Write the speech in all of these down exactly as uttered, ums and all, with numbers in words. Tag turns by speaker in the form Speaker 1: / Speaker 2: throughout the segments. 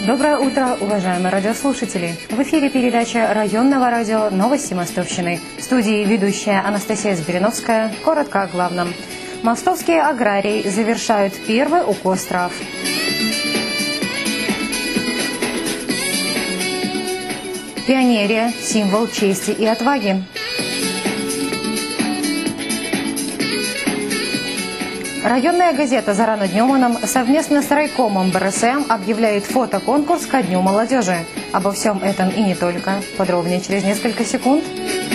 Speaker 1: Доброе утро, уважаемые радиослушатели! В эфире передача районного радио «Новости Мостовщины». В студии ведущая Анастасия Збириновская. Коротко о главном. Мостовские аграрии завершают первый укос трав. Пионерия – символ чести и отваги. Районная газета «Зарано Днеманом» совместно с райкомом Бэ Эр Эс Эм объявляет фотоконкурс ко Дню молодежи. Обо всем этом и не только. Подробнее через несколько секунд.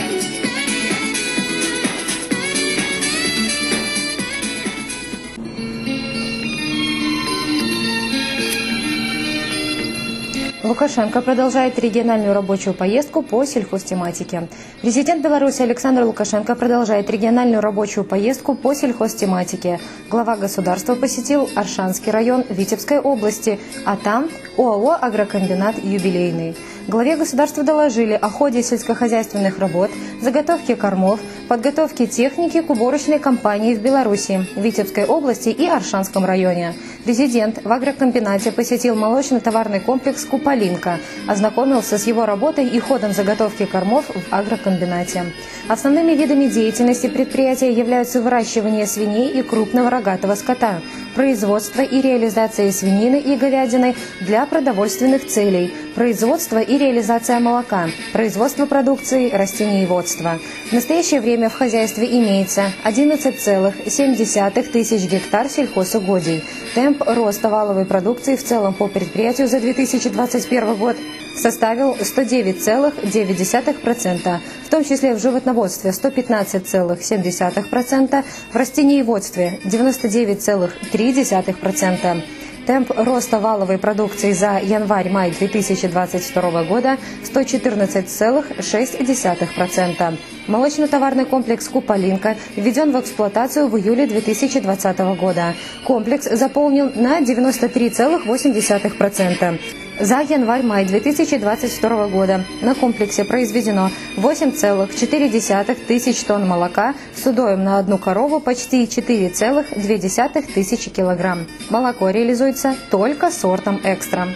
Speaker 1: Лукашенко продолжает региональную рабочую поездку по сельхозтематике. Президент Беларуси Александр Лукашенко продолжает региональную рабочую поездку по сельхозтематике. Глава государства посетил Оршанский район Витебской области, а там ОАО «Агрокомбинат Юбилейный». Главе государства доложили о ходе сельскохозяйственных работ, заготовке кормов, подготовке техники к уборочной кампании в Беларуси, Витебской области и Оршанском районе. Президент в агрокомбинате посетил молочно-товарный комплекс «Куполинка», ознакомился с его работой и ходом заготовки кормов в агрокомбинате. Основными видами деятельности предприятия являются выращивание свиней и крупного рогатого скота, производство и реализация свинины и говядины для продовольственных целей, производство и реализация молока, производство продукции растениеводства. В настоящее время в хозяйстве имеется одиннадцать целых семь десятых тысяч гектар сельхозугодий. Темп роста валовой продукции в целом по предприятию за две тысячи двадцать первый год составил сто девять целых девять десятых процента, в том числе в животноводстве сто пятнадцать целых семь десятых процента, в растениеводстве девяносто девять целых три десятых процента. Темп роста валовой продукции за январь-май две тысячи двадцать второго года сто четырнадцать целых шесть десятых процента. Молочно-товарный комплекс «Куполинка» введен в эксплуатацию в июле две тысячи двадцатого года. Комплекс заполнен на девяносто три целых восемь десятых процента. За январь-май две тысячи двадцать второго года на комплексе произведено восемь целых четыре десятых тысяч тонн молока с удоем на одну корову почти четыре целых две десятых тысячи килограмм. Молоко реализуется только сортом «Экстра».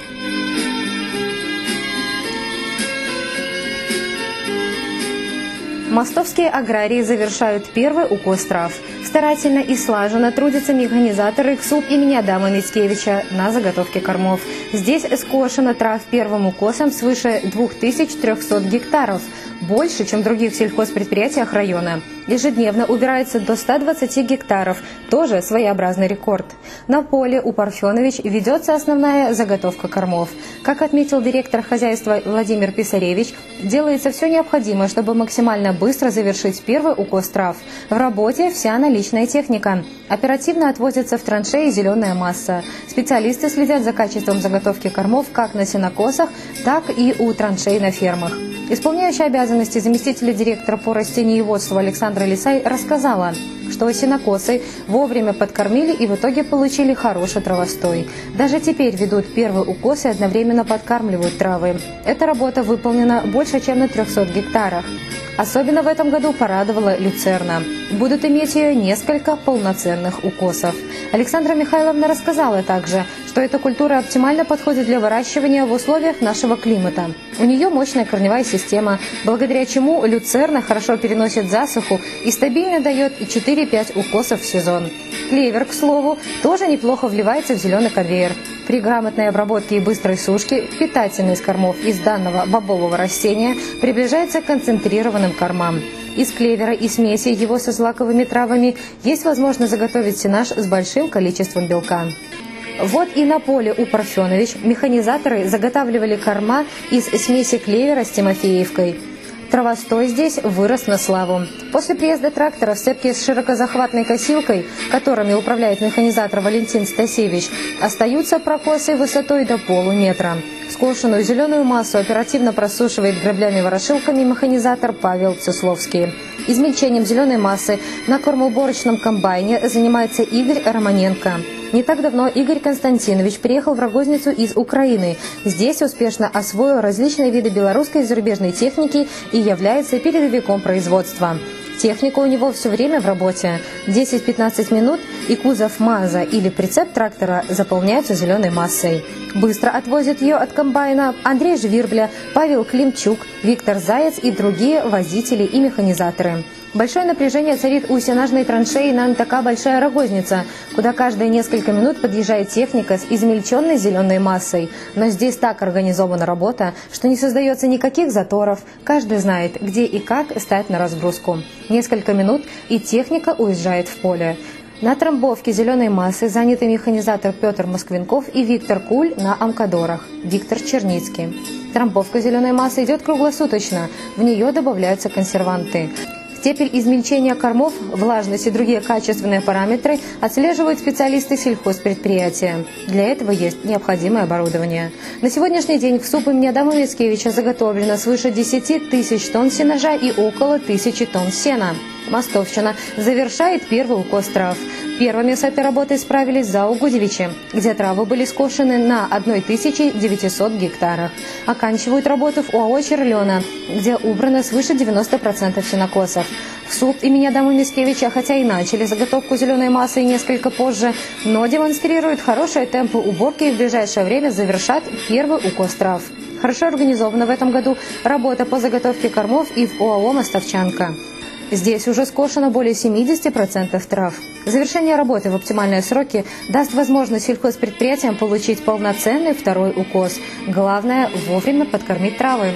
Speaker 1: Мостовские аграрии завершают первый укос трав. Старательно и слаженно трудятся механизаторы КСУП имени Адама Мицкевича на заготовке кормов. Здесь скошено трав первым укосом свыше двух тысяч трёхсот гектаров, больше, чем в других сельхозпредприятиях района. Ежедневно убирается до ста двадцати гектаров, тоже своеобразный рекорд. На поле у Парфенович ведется основная заготовка кормов. Как отметил директор хозяйства Владимир Писаревич, делается все необходимое, чтобы максимально быстро завершить первый укос трав. В работе вся наличная техника. Оперативно отвозится в траншеи зеленая масса. Специалисты следят за качеством заготовки кормов как на сенокосах, так и у траншей на фермах. Исполняющая обязанности заместителя директора по растениеводству Александра Лисай рассказала, что сенокосы вовремя подкормили и в итоге получили хороший травостой. Даже теперь ведут первый укос и одновременно подкармливают травы. Эта работа выполнена больше, чем на трёхсот гектарах. Особенно в этом году порадовала люцерна. Будут иметь ее несколько полноценных укосов. Александра Михайловна рассказала также, что эта культура оптимально подходит для выращивания в условиях нашего климата. У нее мощная корневая система, благодаря чему люцерна хорошо переносит засуху и стабильно дает четыре-пять укосов в сезон. Клевер, к слову, тоже неплохо вливается в зеленый конвейер. При грамотной обработке и быстрой сушке питательность кормов из данного бобового растения приближается к концентрированным кормам. Из клевера и смеси его со злаковыми травами есть возможность заготовить сенаж с большим количеством белка. Вот и на поле у Парфенович механизаторы заготавливали корма из смеси клевера с тимофеевкой. Травостой здесь вырос на славу. После приезда трактора в цепке с широкозахватной косилкой, которыми управляет механизатор Валентин Стасевич, остаются прокосы высотой до полуметра. Скошенную зеленую массу оперативно просушивает граблями-ворошилками механизатор Павел Цесловский. Измельчением зеленой массы на кормоуборочном комбайне занимается Игорь Романенко. Не так давно Игорь Константинович приехал в Рогозницу из Украины. Здесь успешно освоил различные виды белорусской и зарубежной техники и является передовиком производства. Техника у него все время в работе. десять-пятнадцать минут, и кузов МАЗа или прицеп трактора заполняются зеленой массой. Быстро отвозят ее от комбайна Андрей Жвирбля, Павел Климчук, Виктор Заяц и другие водители и механизаторы. Большое напряжение царит у сенажной траншеи на такая большая рогозница, куда каждые несколько минут подъезжает техника с измельченной зеленой массой. Но здесь так организована работа, что не создается никаких заторов. Каждый знает, где и как стать на разгрузку. Несколько минут, и техника уезжает в поле. На трамбовке зеленой массы заняты механизатор Петр Москвинков и Виктор Куль на Амкадорах, Виктор Черницкий. Трамбовка зеленой массы идет круглосуточно, в нее добавляются консерванты. Степень измельчения кормов, влажность и другие качественные параметры отслеживают специалисты сельхозпредприятия. Для этого есть необходимое оборудование. На сегодняшний день в СУП имени Адама Мицкевича заготовлено свыше десяти тысяч тонн сенажа и около тысячи тонн сена. Мостовщина завершает первый укос трав. Первыми с этой работой справились ЗАО «Гудевичи», где травы были скошены на тысяче девятисот гектарах. Оканчивают работу в ОАО «Черлена», где убрано свыше девяноста процентов сенокосов. В СУП имени Адама Мицкевича, хотя и начали заготовку зеленой массы несколько позже, но демонстрируют хорошие темпы уборки и в ближайшее время завершат первый укос трав. Хорошо организована в этом году работа по заготовке кормов и в ОАО «Мостовчанка». Здесь уже скошено более семидесяти процентов трав. Завершение работы в оптимальные сроки даст возможность сельхозпредприятиям получить полноценный второй укос. Главное – вовремя подкормить травы.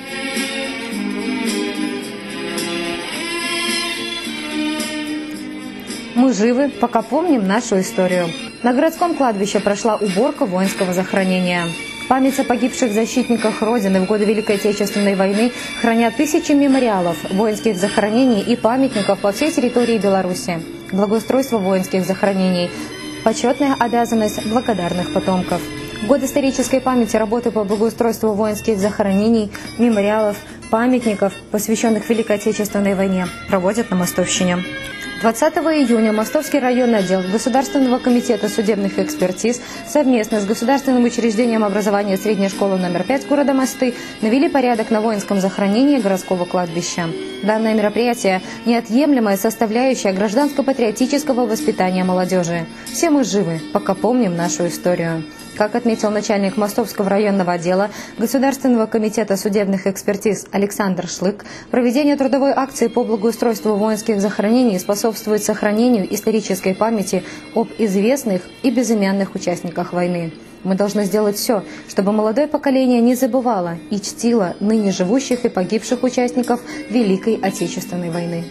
Speaker 1: Мы живы, пока помним нашу историю. На городском кладбище прошла уборка воинского захоронения. Память о погибших защитниках Родины в годы Великой Отечественной войны хранят тысячи мемориалов, воинских захоронений и памятников по всей территории Беларуси. Благоустройство воинских захоронений – почетная обязанность благодарных потомков. В год исторической памяти работы по благоустройству воинских захоронений, мемориалов, памятников, посвященных Великой Отечественной войне, проводят на Мостовщине. двадцатого июня Мостовский районный отдел Государственного комитета судебных экспертиз совместно с Государственным учреждением образования средней школы номер пять города Мосты навели порядок на воинском захоронении городского кладбища. Данное мероприятие – неотъемлемая составляющая гражданско-патриотического воспитания молодежи. Все мы живы, пока помним нашу историю. Как отметил начальник Мостовского районного отдела Государственного комитета судебных экспертиз Александр Шлык, проведение трудовой акции по благоустройству воинских захоронений способствует сохранению исторической памяти об известных и безымянных участниках войны. Мы должны сделать все, чтобы молодое поколение не забывало и чтило ныне живущих и погибших участников Великой Отечественной войны.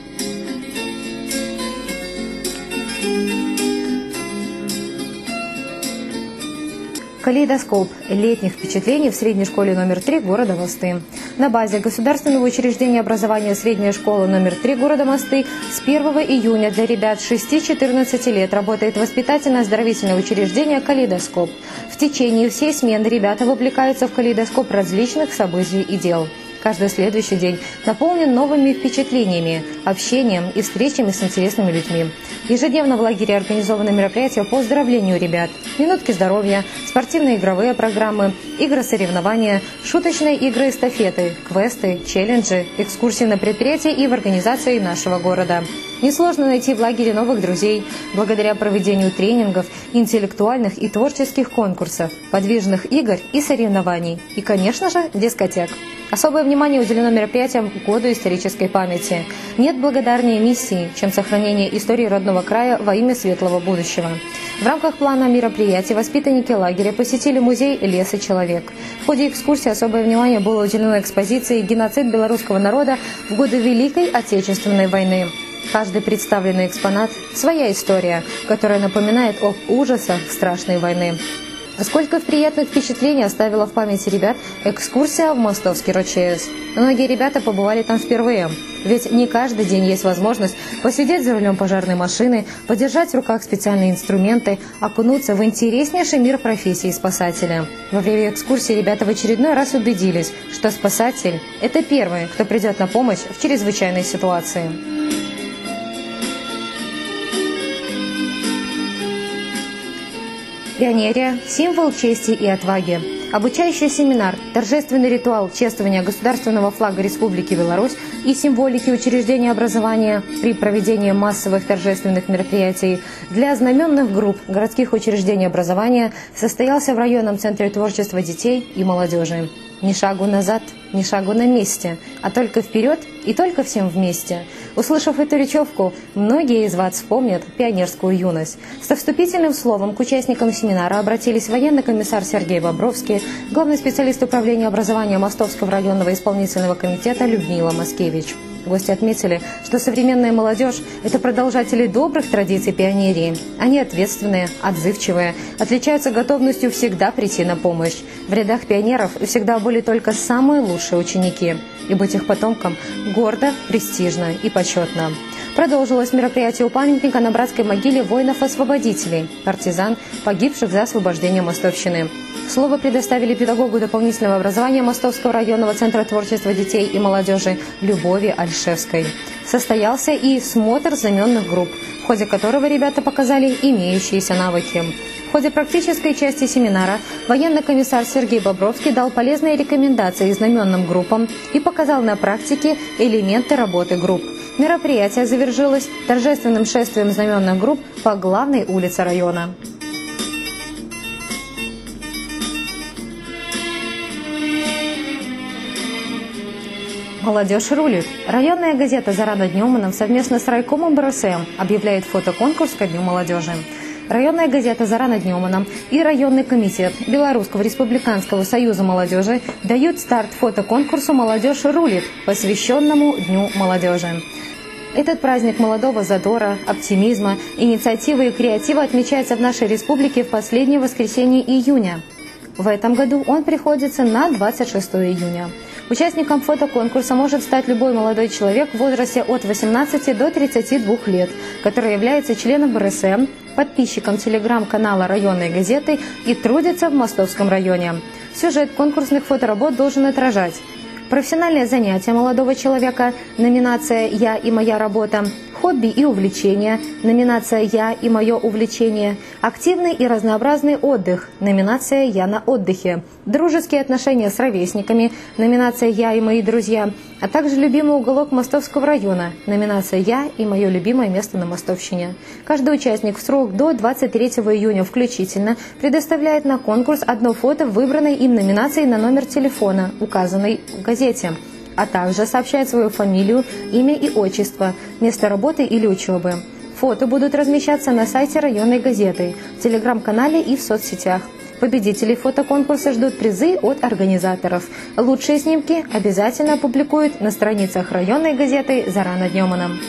Speaker 1: Калейдоскоп летних впечатлений в средней школе номер три города Мосты. На базе Государственного учреждения образования средняя школа номер три города Мосты с первого июня для ребят шести-четырнадцати лет работает воспитательно-оздоровительное учреждение «Калейдоскоп». В течение всей смены ребята вовлекаются в калейдоскоп различных событий и дел. Каждый следующий день наполнен новыми впечатлениями, общением и встречами с интересными людьми. Ежедневно в лагере организованы мероприятия по оздоровлению ребят, минутки здоровья, спортивные игровые программы, игры-соревнования, шуточные игры-эстафеты, квесты, челленджи, экскурсии на предприятия и в организации нашего города. Несложно найти в лагере новых друзей благодаря проведению тренингов, интеллектуальных и творческих конкурсов, подвижных игр и соревнований. И, конечно же, дискотек. Особое внимание уделено мероприятиям к году исторической памяти. Нет благодарнее миссии, чем сохранение истории родного края во имя светлого будущего. В рамках плана мероприятий воспитанники лагеря посетили музей «Лес и человек». В ходе экскурсии особое внимание было уделено экспозиции «Геноцид белорусского народа в годы Великой Отечественной войны». Каждый представленный экспонат – своя история, которая напоминает об ужасах страшной войны. Сколько приятных впечатлений оставила в памяти ребят экскурсия в Мостовский РОЧС. Многие ребята побывали там впервые, ведь не каждый день есть возможность посидеть за рулем пожарной машины, подержать в руках специальные инструменты, окунуться в интереснейший мир профессии спасателя. Во время экскурсии ребята в очередной раз убедились, что спасатель – это первый, кто придет на помощь в чрезвычайной ситуации. Пионерия – символ чести и отваги. Обучающий семинар, торжественный ритуал чествования государственного флага Республики Беларусь и символики учреждения образования при проведении массовых торжественных мероприятий для знаменных групп городских учреждений образования состоялся в районном центре творчества детей и молодежи. Ни шагу назад, ни шагу на месте, а только вперед и только всем вместе. Услышав эту речевку, многие из вас вспомнят пионерскую юность. Со вступительным словом к участникам семинара обратились военный комиссар Сергей Бобровский, главный специалист управления образования Мостовского районного исполнительного комитета Людмила Маскевич. Гости отметили, что современная молодежь – это продолжатели добрых традиций пионерии. Они ответственные, отзывчивые, отличаются готовностью всегда прийти на помощь. В рядах пионеров всегда были только самые лучшие ученики. И быть их потомкам гордо, престижно и почетно. Продолжилось мероприятие у памятника на братской могиле воинов-освободителей, партизан, погибших за освобождение Мостовщины. Слово предоставили педагогу дополнительного образования Мостовского районного центра творчества детей и молодежи Любови Альшевской. Состоялся и смотр знаменных групп, в ходе которого ребята показали имеющиеся навыки. В ходе практической части семинара военный комиссар Сергей Бобровский дал полезные рекомендации знаменным группам и показал на практике элементы работы групп. Мероприятие завершилось торжественным шествием знаменных групп по главной улице района. «Молодежь рулит». Районная газета «Зарана Днеманом» совместно с райкомом БРСМ объявляет фотоконкурс ко Дню молодежи. Районная газета «Зарана Днеманом» и районный комитет Белорусского республиканского союза молодежи дают старт фотоконкурсу «Молодежь рулит», посвященному Дню молодежи. Этот праздник молодого задора, оптимизма, инициативы и креатива отмечается в нашей республике в последнее воскресенье июня. В этом году он приходится на двадцать шестое июня. Участником фотоконкурса может стать любой молодой человек в возрасте от восемнадцати до тридцати двух лет, который является членом БРСМ, подписчиком телеграм-канала районной газеты и трудится в Мостовском районе. Сюжет конкурсных фоторабот должен отражать профессиональное занятие молодого человека, номинация «Я и моя работа», хобби и увлечения, номинация «Я и мое увлечение», активный и разнообразный отдых, номинация «Я на отдыхе», дружеские отношения с ровесниками, номинация «Я и мои друзья», а также любимый уголок Мостовского района, номинация «Я и мое любимое место на Мостовщине». Каждый участник в срок до двадцать третьего июня включительно предоставляет на конкурс одно фото выбранной им номинации на номер телефона, указанный в газете, а также сообщает свою фамилию, имя и отчество, место работы или учебы. Фото будут размещаться на сайте районной газеты, в телеграм-канале и в соцсетях. Победителей фотоконкурса ждут призы от организаторов. Лучшие снимки обязательно опубликуют на страницах районной газеты «Зарана Днеманом».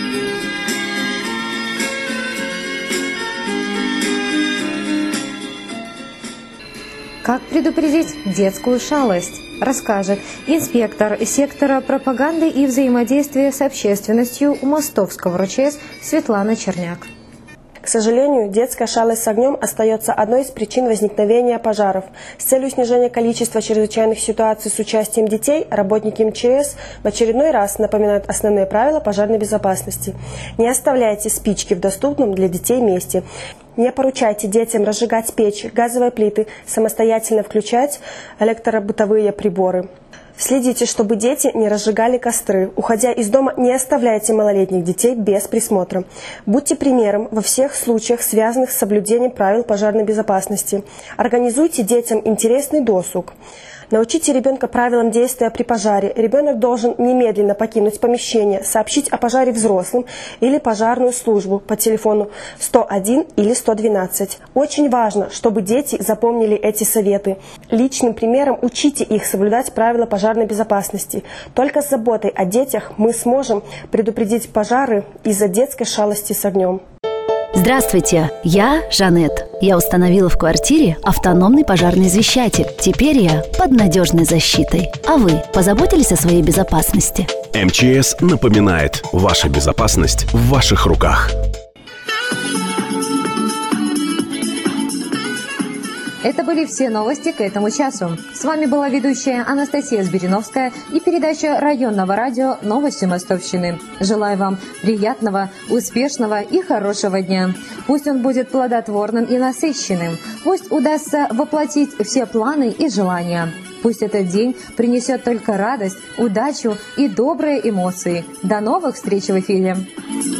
Speaker 1: Как предупредить детскую шалость? Расскажет инспектор сектора пропаганды и взаимодействия с общественностью Мостовского РУЧС Светлана Черняк.
Speaker 2: К сожалению, детская шалость с огнем остается одной из причин возникновения пожаров. С целью снижения количества чрезвычайных ситуаций с участием детей, работники МЧС в очередной раз напоминают основные правила пожарной безопасности. Не оставляйте спички в доступном для детей месте. Не поручайте детям разжигать печи, газовые плиты, самостоятельно включать электробытовые приборы. Следите, чтобы дети не разжигали костры. Уходя из дома, не оставляйте малолетних детей без присмотра. Будьте примером во всех случаях, связанных с соблюдением правил пожарной безопасности. Организуйте детям интересный досуг. Научите ребенка правилам действия при пожаре. Ребенок должен немедленно покинуть помещение, сообщить о пожаре взрослым или пожарную службу по телефону сто один или сто двенадцать. Очень важно, чтобы дети запомнили эти советы. Личным примером учите их соблюдать правила пожарной безопасности. Только с заботой о детях мы сможем предупредить пожары из-за детской шалости с огнем.
Speaker 3: Здравствуйте, я Жанет. Я установила в квартире автономный пожарный извещатель. Теперь я под надежной защитой. А вы позаботились о своей безопасности?
Speaker 4: МЧС напоминает, ваша безопасность в ваших руках.
Speaker 1: Это были все новости к этому часу. С вами была ведущая Анастасия Збириновская и передача районного радио «Новости Мостовщины». Желаю вам приятного, успешного и хорошего дня. Пусть он будет плодотворным и насыщенным. Пусть удастся воплотить все планы и желания. Пусть этот день принесет только радость, удачу и добрые эмоции. До новых встреч в эфире!